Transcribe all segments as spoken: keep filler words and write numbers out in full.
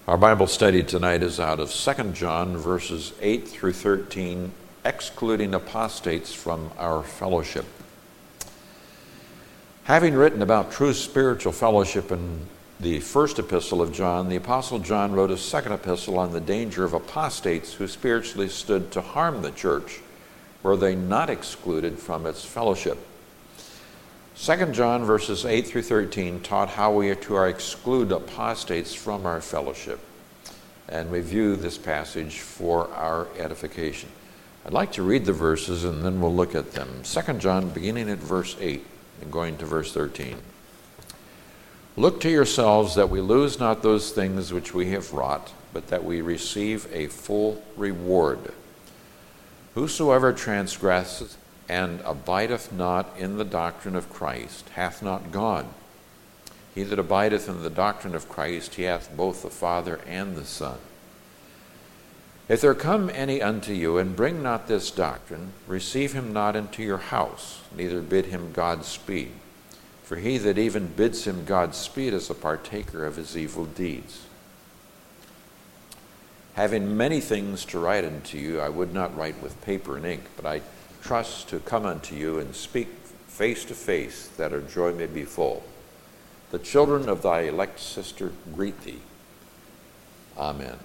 Our Bible study tonight is out of Second John, verses eight through thirteen, excluding apostates from our fellowship. Having written about true spiritual fellowship in the first epistle of John, the Apostle John wrote a second epistle on the danger of apostates who spiritually stood to harm the church, were they not excluded from its fellowship. Second John verses eight through thirteen taught how we are to exclude apostates from our fellowship, and we view this passage for our edification. I'd like to read the verses and then we'll look at them. Second John, beginning at verse eight and going to verse thirteen. Look to yourselves that we lose not those things which we have wrought, but that we receive a full reward. Whosoever transgresseth and abideth not in the doctrine of Christ hath not God. He that abideth in the doctrine of Christ, he hath both the Father and the Son. If there come any unto you, and bring not this doctrine, receive him not into your house, neither bid him Godspeed. For he that even bids him Godspeed is a partaker of his evil deeds. Having many things to write unto you, I would not write with paper and ink, but I trust to come unto you and speak face to face, that our joy may be full. The children of thy elect sister greet thee. Amen.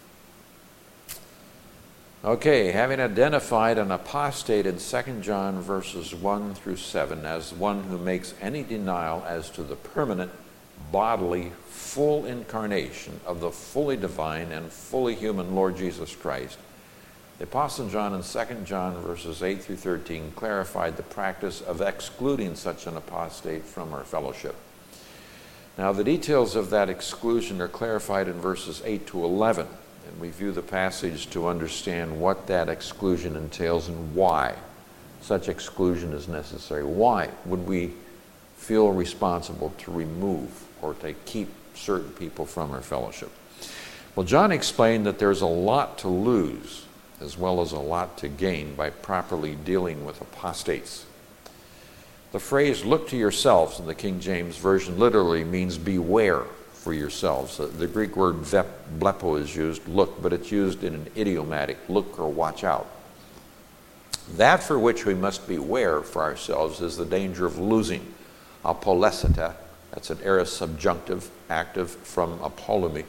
Okay, having identified an apostate in Second John verses one through seven as one who makes any denial as to the permanent, bodily, full incarnation of the fully divine and fully human Lord Jesus Christ, the Apostle John in Second John verses eight through thirteen clarified the practice of excluding such an apostate from our fellowship. Now, the details of that exclusion are clarified in verses eight to eleven, and we view the passage to understand what that exclusion entails and why such exclusion is necessary. Why would we feel responsible to remove or to keep certain people from our fellowship? Well, John explained that there's a lot to lose as well as a lot to gain by properly dealing with apostates. The phrase, look to yourselves, in the King James Version literally means beware for yourselves. The Greek word blepo is used, look, but it's used in an idiomatic, look or watch out. That for which we must beware for ourselves is the danger of losing apolesita. That's an aorist subjunctive, active from apolumi.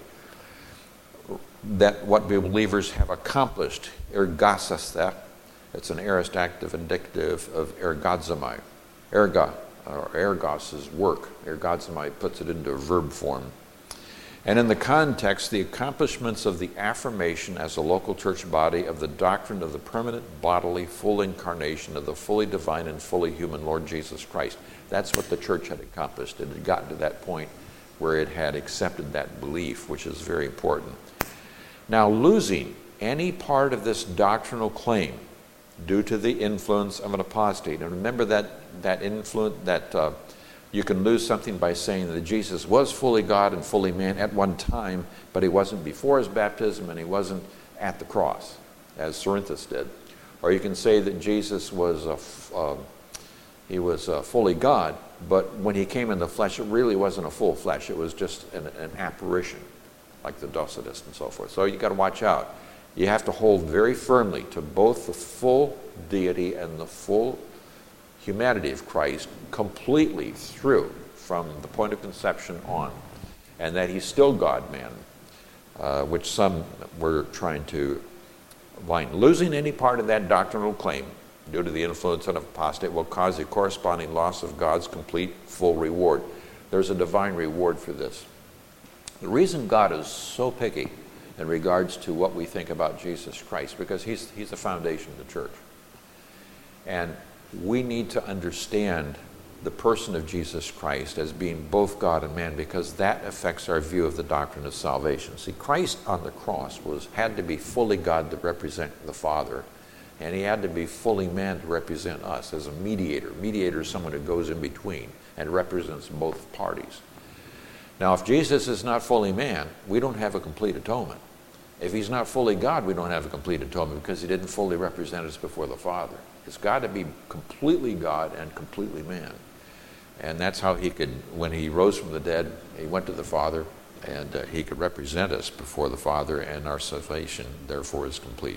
That what believers have accomplished, ergasastha. It's an aorist active indicative of ergazomai. Erga, or ergos is work. Ergazomai puts it into a verb form. And in the context, the accomplishments of the affirmation as a local church body of the doctrine of the permanent bodily full incarnation of the fully divine and fully human Lord Jesus Christ. That's what the church had accomplished. It had gotten to that point where it had accepted that belief, which is very important. Now, losing any part of this doctrinal claim due to the influence of an apostate, and remember that that influence, that uh, you can lose something by saying that Jesus was fully God and fully man at one time, but he wasn't before his baptism and he wasn't at the cross, as Cerinthus did. Or you can say that Jesus was a, uh, he was uh, fully God, but when he came in the flesh, it really wasn't a full flesh. It was just an, an apparition, like the Docetists and so forth. So you got to watch out. You have to hold very firmly to both the full deity and the full humanity of Christ completely through from the point of conception on, and that he's still God-man, uh, which some were trying to find. Losing any part of that doctrinal claim due to the influence of an apostate will cause a corresponding loss of God's complete full reward. There's a divine reward for this. The reason God is so picky in regards to what we think about Jesus Christ, because he's, he's the foundation of the church. And we need to understand the person of Jesus Christ as being both God and man, because that affects our view of the doctrine of salvation. See, Christ on the cross was had to be fully God to represent the Father, and he had to be fully man to represent us as a mediator. Mediator is someone who goes in between and represents both parties. Now, if Jesus is not fully man, we don't have a complete atonement. If he's not fully God, we don't have a complete atonement because he didn't fully represent us before the Father. It's got to be completely God and completely man. And that's how he could, when he rose from the dead, he went to the Father. The And uh, he could represent us before the Father, and our salvation, therefore, is complete.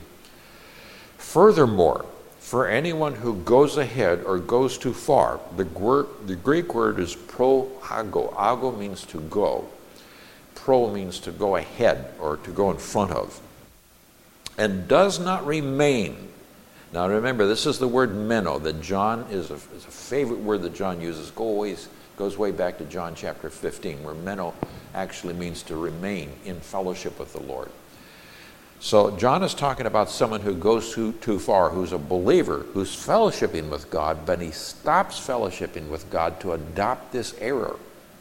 Furthermore, for anyone who goes ahead or goes too far, the, word, the Greek word is pro-ago. Ago means to go. Pro means to go ahead or to go in front of. And does not remain. Now remember, this is the word meno that John is a, is a favorite word that John uses. Go always, goes way back to John chapter fifteen, where meno actually means to remain in fellowship with the Lord. So John is talking about someone who goes too, too far, who's a believer, who's fellowshipping with God, but he stops fellowshipping with God to adopt this error.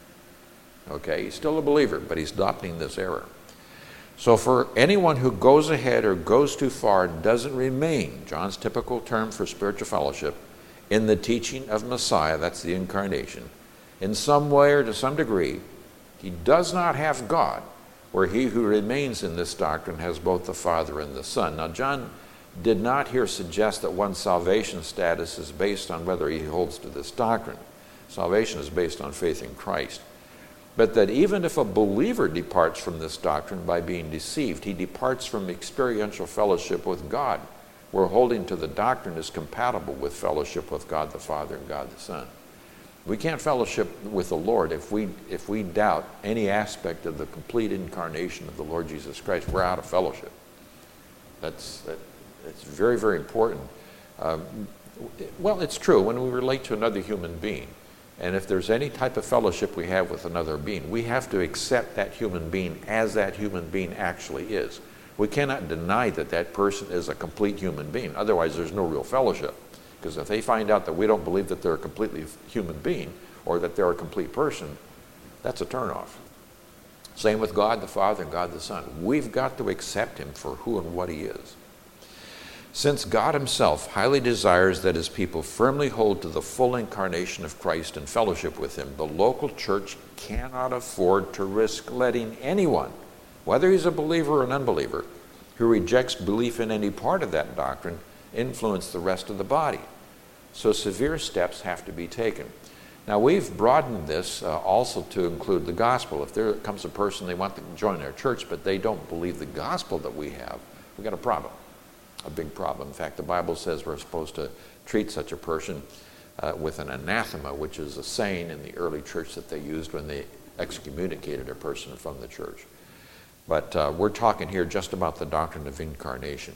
Okay, he's still a believer, but he's adopting this error. So for anyone who goes ahead or goes too far and doesn't remain, John's typical term for spiritual fellowship, in the teaching of Messiah, that's the incarnation, in some way or to some degree, he does not have God, where he who remains in this doctrine has both the Father and the Son. Now, John did not here suggest that one's salvation status is based on whether he holds to this doctrine. Salvation is based on faith in Christ. But that even if a believer departs from this doctrine by being deceived, he departs from experiential fellowship with God, where holding to the doctrine is compatible with fellowship with God the Father and God the Son. We can't fellowship with the Lord if we if we doubt any aspect of the complete incarnation of the Lord Jesus Christ. We're out of fellowship. That's that, it's very, very important. Um, well, it's true when we relate to another human being. And if there's any type of fellowship we have with another being, we have to accept that human being as that human being actually is. We cannot deny that that person is a complete human being. Otherwise, there's no real fellowship. Because if they find out that we don't believe that they're a completely human being or that they're a complete person, that's a turnoff. Same with God the Father and God the Son. We've got to accept him for who and what he is. Since God himself highly desires that his people firmly hold to the full incarnation of Christ and fellowship with him, the local church cannot afford to risk letting anyone, whether he's a believer or an unbeliever, who rejects belief in any part of that doctrine, influence the rest of the body. So severe steps have to be taken. Now we've broadened this uh, also to include the gospel. If there comes a person, they want to join our church, but they don't believe the gospel that we have, we've got a problem, a big problem. In fact, the Bible says we're supposed to treat such a person uh, with an anathema, which is a saying in the early church that they used when they excommunicated a person from the church. But uh, we're talking here just about the doctrine of incarnation.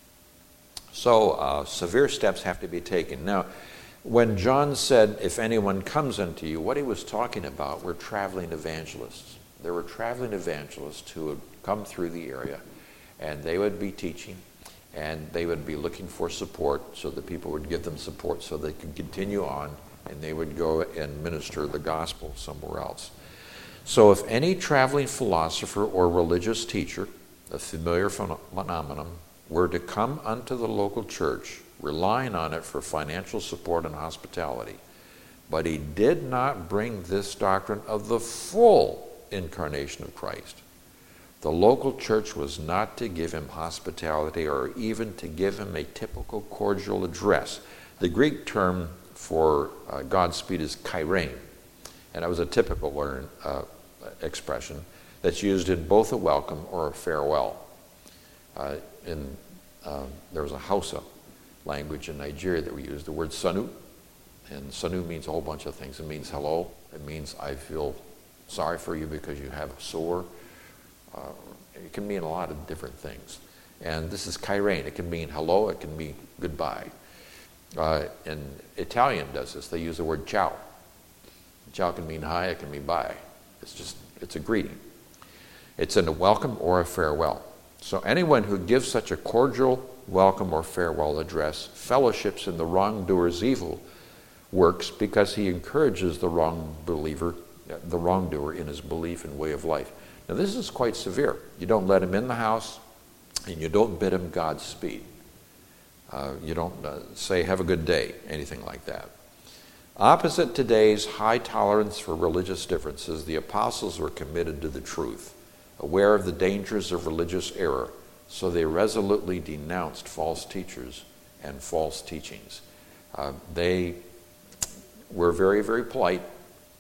So uh, severe steps have to be taken. Now, when John said, if anyone comes unto you, what he was talking about were traveling evangelists. There were traveling evangelists who would come through the area, and they would be teaching, and they would be looking for support, so that people would give them support so they could continue on, and they would go and minister the gospel somewhere else. So if any traveling philosopher or religious teacher, a familiar phenomenon, were to come unto the local church, relying on it for financial support and hospitality, but he did not bring this doctrine of the full incarnation of Christ, the local church was not to give him hospitality or even to give him a typical cordial address. The Greek term for uh, Godspeed is kairein, and that was a typical learn, uh, expression that's used in both a welcome or a farewell. Uh, in uh, there was a Hausa language in Nigeria that we used the word sanu, and sanu means a whole bunch of things. It means hello. It means I feel sorry for you because you have a sore. Uh, it can mean a lot of different things. And this is kairein. It can mean hello. It can mean goodbye. Uh, and Italian does this. They use the word ciao. Ciao can mean hi. It can mean bye. It's just, it's a greeting. It's in a welcome or a farewell. So anyone who gives such a cordial welcome or farewell address fellowships in the wrongdoer's evil works because he encourages the wrong believer, the wrongdoer in his belief and way of life. Now this is quite severe. You don't let him in the house, and you don't bid him Godspeed. Uh, you don't uh, say have a good day, anything like that. Opposite today's high tolerance for religious differences, the apostles were committed to the truth, aware of the dangers of religious error, so they resolutely denounced false teachers and false teachings. Uh, they were very, very polite,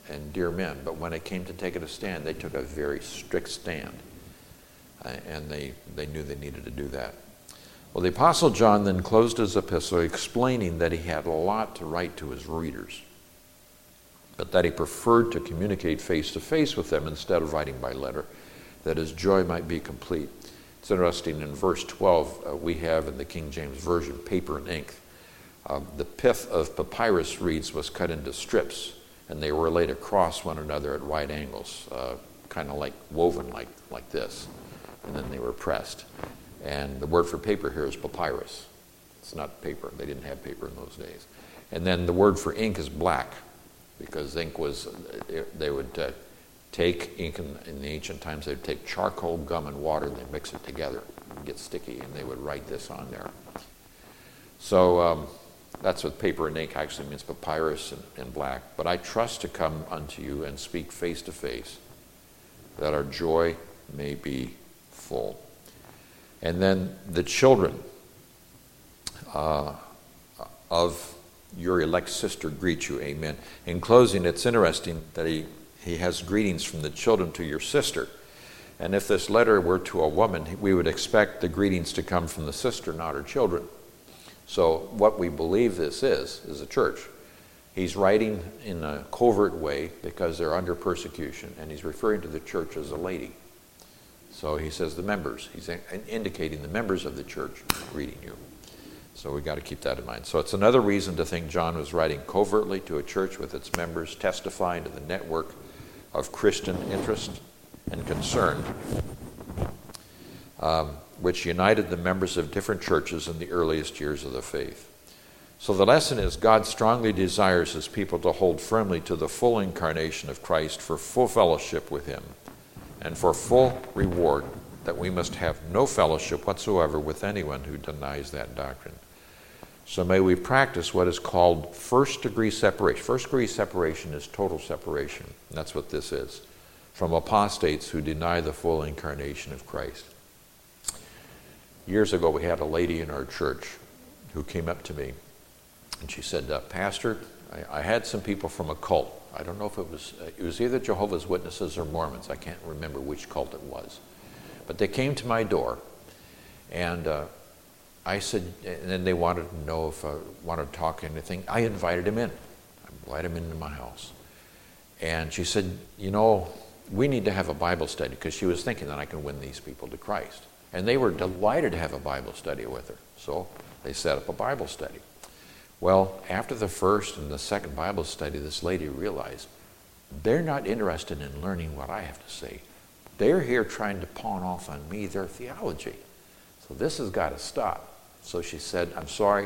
and dear men, but when it came to taking a stand, they took a very strict stand. Uh, and they, they knew they needed to do that. Well, the Apostle John then closed his epistle explaining that he had a lot to write to his readers, but that he preferred to communicate face-to-face with them instead of writing by letter, that his joy might be complete. It's interesting, in verse twelve, uh, we have in the King James Version, paper and ink. Uh, the pith of papyrus reeds was cut into strips, and they were laid across one another at right angles, uh, kind of like woven like, like this, and then they were pressed. And the word for paper here is papyrus. It's not paper. They didn't have paper in those days. And then the word for ink is black, because ink was, they would uh, take ink in, in the ancient times, they'd take charcoal, gum, and water, and they'd mix it together and get sticky, and they would write this on there. So um, that's what paper and ink actually means, papyrus and, and black. But I trust to come unto you and speak face to face, that our joy may be full. And then the children uh, of your elect sister greet you, amen. In closing, it's interesting that he, he has greetings from the children to your sister. And if this letter were to a woman, we would expect the greetings to come from the sister, not her children. So what we believe this is, is a church. He's writing in a covert way because they're under persecution, and he's referring to the church as a lady. So he says the members. He's indicating the members of the church greeting you. So we've got to keep that in mind. So it's another reason to think John was writing covertly to a church with its members, testifying to the network of Christian interest and concern, um, which united the members of different churches in the earliest years of the faith. So the lesson is God strongly desires his people to hold firmly to the full incarnation of Christ for full fellowship with him, and for full reward, that we must have no fellowship whatsoever with anyone who denies that doctrine. So may we practice what is called first degree separation. First degree separation is total separation. And that's what this is, from apostates who deny the full incarnation of Christ. Years ago, we had a lady in our church who came up to me, and she said, uh, Pastor, I, I had some people from a cult. I don't know if it was, uh, it was either Jehovah's Witnesses or Mormons. I can't remember which cult it was. But they came to my door, and uh, I said, and then they wanted to know if I wanted to talk anything. I invited them in. I invited them into my house. And she said, you know, we need to have a Bible study, because she was thinking that I can win these people to Christ. And they were delighted to have a Bible study with her. So they set up a Bible study. Well, after the first and the second Bible study, this lady realized they're not interested in learning what I have to say. They're here trying to pawn off on me their theology. So this has got to stop. So she said, I'm sorry.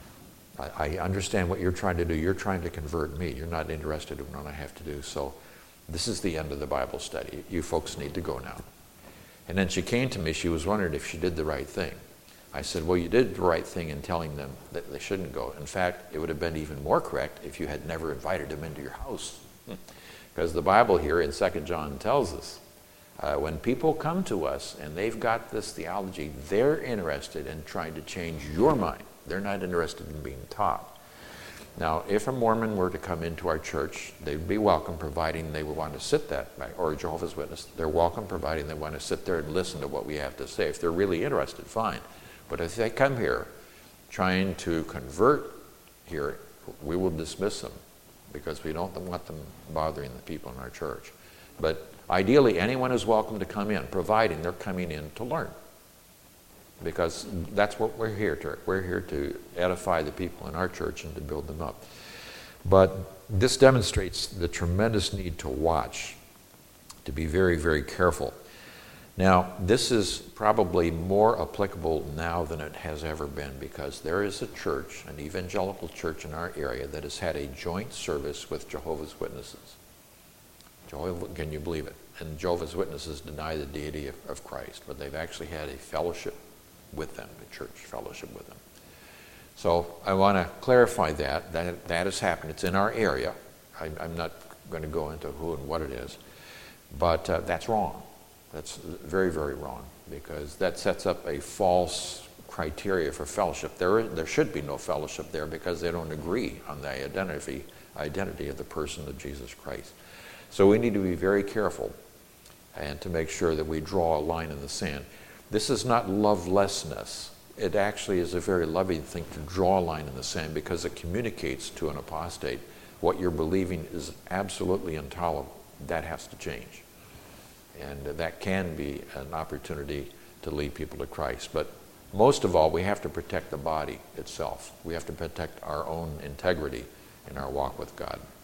I, I understand what you're trying to do. You're trying to convert me. You're not interested in what I have to do. So this is the end of the Bible study. You folks need to go now. And then she came to me. She was wondering if she did the right thing. I said, well, you did the right thing in telling them that they shouldn't go. In fact, it would have been even more correct if you had never invited them into your house. Because the Bible here in Second John tells us, uh, when people come to us and they've got this theology, they're interested in trying to change your mind. They're not interested in being taught. Now, if a Mormon were to come into our church, they'd be welcome, providing they would want to sit that way, or a Jehovah's Witness. They're welcome, providing they want to sit there and listen to what we have to say. If they're really interested, fine. But if they come here trying to convert here, we will dismiss them, because we don't want them bothering the people in our church. But ideally, anyone is welcome to come in, providing they're coming in to learn. Because that's what we're here to. We're here to edify the people in our church and to build them up. But this demonstrates the tremendous need to watch, to be very, very careful. Now, this is probably more applicable now than it has ever been, because there is a church, an evangelical church in our area, that has had a joint service with Jehovah's Witnesses. Jehovah, can you believe it? And Jehovah's Witnesses deny the deity of, of Christ, but they've actually had a fellowship with them, a church fellowship with them. So I want to clarify that, that that has happened. It's in our area. I, I'm not going to go into who and what it is, but uh, that's wrong. That's very, very wrong, because that sets up a false criteria for fellowship. There, there should be no fellowship there, because they don't agree on the identity identity of the person of Jesus Christ. So we need to be very careful and to make sure that we draw a line in the sand. This is not lovelessness. It actually is a very loving thing to draw a line in the sand because it communicates to an apostate what you're believing is absolutely intolerable. That has to change. And that can be an opportunity to lead people to Christ. But most of all, we have to protect the body itself. We have to protect our own integrity in our walk with God.